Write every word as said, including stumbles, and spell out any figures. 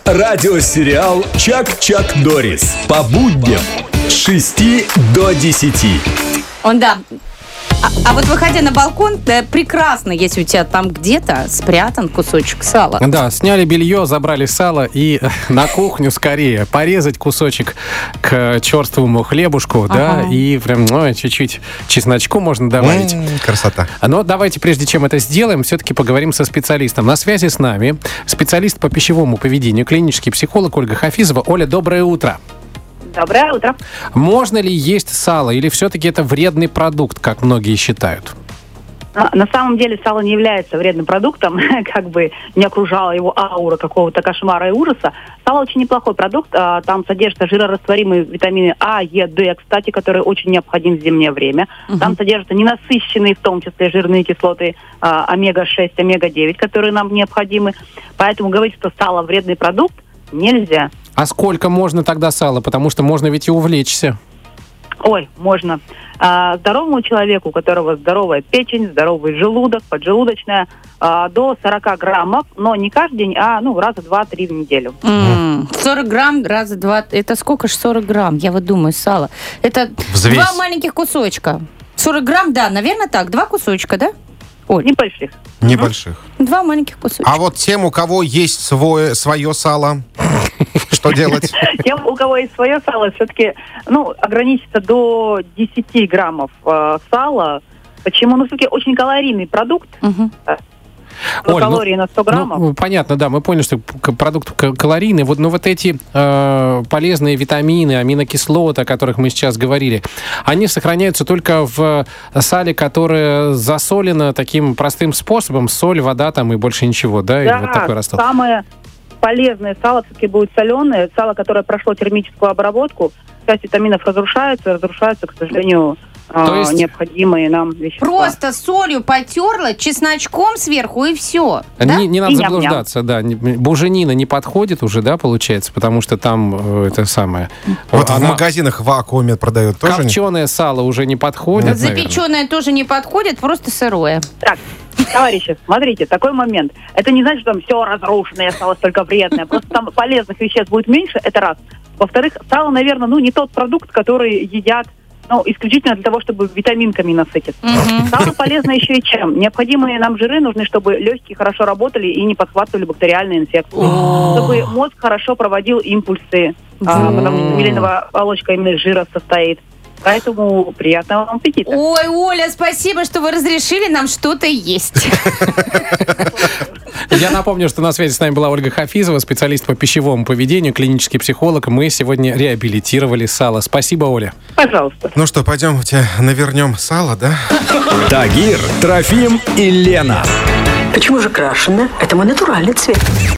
Радиосериал «Чак-Чак Доррис» по будням с шести до десяти. Он, да. А, а вот выходя на балкон, да, прекрасно, если у тебя там где-то спрятан кусочек сала. Да, сняли белье, забрали сало и на кухню скорее порезать кусочек к черствому хлебушку, ага. да, и прям ну, чуть-чуть чесночку можно добавить. М-м, красота. Но давайте, прежде чем это сделаем, все-таки поговорим со специалистом. На связи с нами специалист по пищевому поведению, клинический психолог Ольга Хафизова. Оля, доброе утро. Доброе утро. Можно ли есть сало или все-таки это вредный продукт, как многие считают? На самом деле сало не является вредным продуктом, как бы не окружала его аура какого-то кошмара и ужаса. Сало очень неплохой продукт, там содержатся жирорастворимые витамины А, Е, Д, кстати, которые очень необходимы в зимнее время. Угу. Там содержатся ненасыщенные, в том числе, жирные кислоты омега шесть, омега девять, которые нам необходимы. Поэтому говорить, что сало вредный продукт, нельзя. А сколько можно тогда сала? Потому что можно ведь и увлечься. Ой, можно. А, здоровому человеку, у которого здоровая печень, здоровый желудок, поджелудочная, а, до сорок граммов, но не каждый день, а ну раза два-три в неделю. Mm. сорок грамм раза два. Это сколько же сорок грамм? Я вот думаю, сало. Это Взвесь. Два маленьких кусочка. сорок грамм, да, наверное так. Два кусочка, да? Ой. Небольших. Небольших. Два маленьких кусочка. А вот тем, у кого есть свое, свое сало, что делать? Тем, у кого есть свое сало, все-таки ну, ограничиться до десяти граммов э, сала. Почему? Ну, все-таки очень калорийный продукт. Угу. Оль, калории ну, на сто граммов. Ну, понятно, да, мы поняли, что продукт калорийный. Вот, но вот эти э, полезные витамины, аминокислоты, о которых мы сейчас говорили, они сохраняются только в сале, которое засолено таким простым способом. Соль, вода там и больше ничего, да? Да, и вот такой раствор. Самое полезное сало все-таки будет соленое. Сало, которое прошло термическую обработку. Часть витаминов разрушается, разрушается, к сожалению, То есть необходимые нам вещества. Просто солью потерла, чесночком сверху и все. Не, да? не надо и заблуждаться, да. Буженина не подходит уже, да, получается, потому что там э, это самое. Вот Она... в магазинах в вакууме продают тоже. Копченое сало уже не подходит. Запеченное тоже не подходит, просто сырое. Так, товарищи, смотрите, такой момент. Это не значит, что там все разрушенное, осталось только вредное. Просто там полезных веществ будет меньше, это раз. Во-вторых, сало, наверное, ну не тот продукт, который едят ну, исключительно для того, чтобы витаминками насытиться. Mm-hmm. Сало полезно еще и чем? Необходимые нам жиры нужны, чтобы легкие хорошо работали и не подхватывали бактериальные инфекции. Oh. Чтобы мозг хорошо проводил импульсы, mm-hmm. а, потому что миелиновая оболочка именно из жира состоит. Поэтому приятного вам аппетита. Ой, Оля, спасибо, что вы разрешили нам что-то есть. Я напомню, что на связи с нами была Ольга Хафизова, специалист по пищевому поведению, клинический психолог. Мы сегодня реабилитировали сало. Спасибо, Оля. Пожалуйста. Ну что, пойдемте навернем сало, да? Тагир, Трофим и Лена. Почему же крашеное? Это мой натуральный цвет.